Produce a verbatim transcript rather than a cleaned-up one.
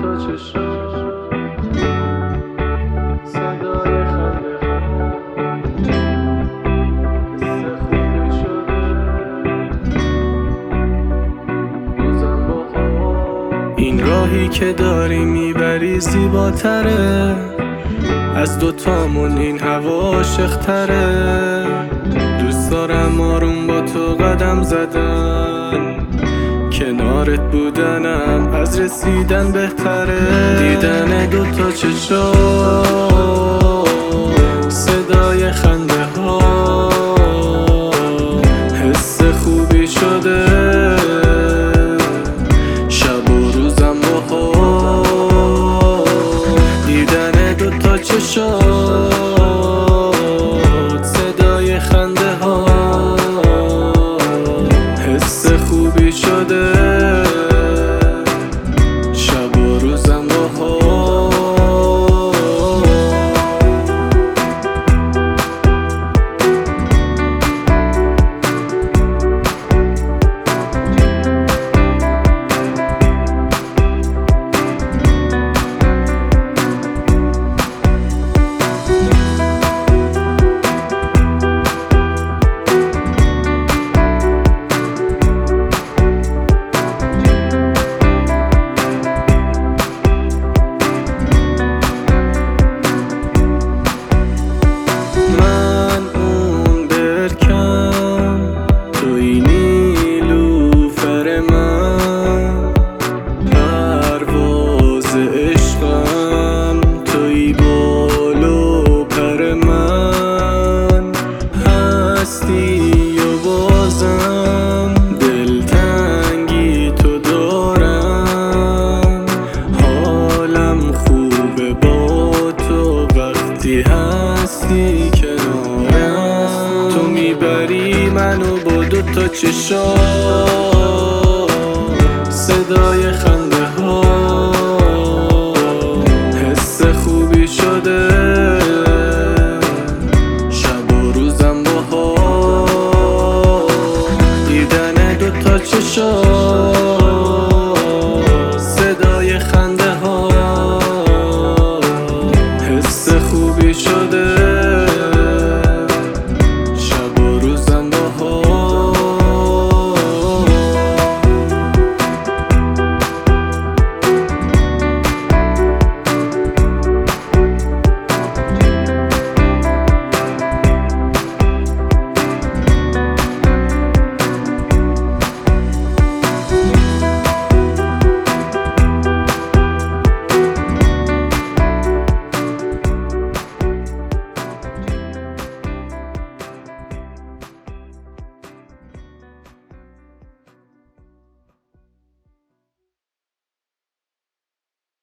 دوتا چشم صدای خنده حس خوبی شده روزم با هوا. این راهی که داری میبری زیباتره از دوتامون، این هوا عاشق‌تره. دوست دارم آروم با تو قدم زدن، کنارت بودنم از رسیدن بهتره. دیدن دوتا چشم صدای خنده ها حس خوبی شده شب و روزم با ها. دیدن دوتا چشم صدای خنده ها حس خوبی شده شب و روزم با ها. و بازم دلتنگی تو دارم، حالم خوبه با تو وقتی هستی کنارم. تو میبری منو با دوتا چشم صدای خنده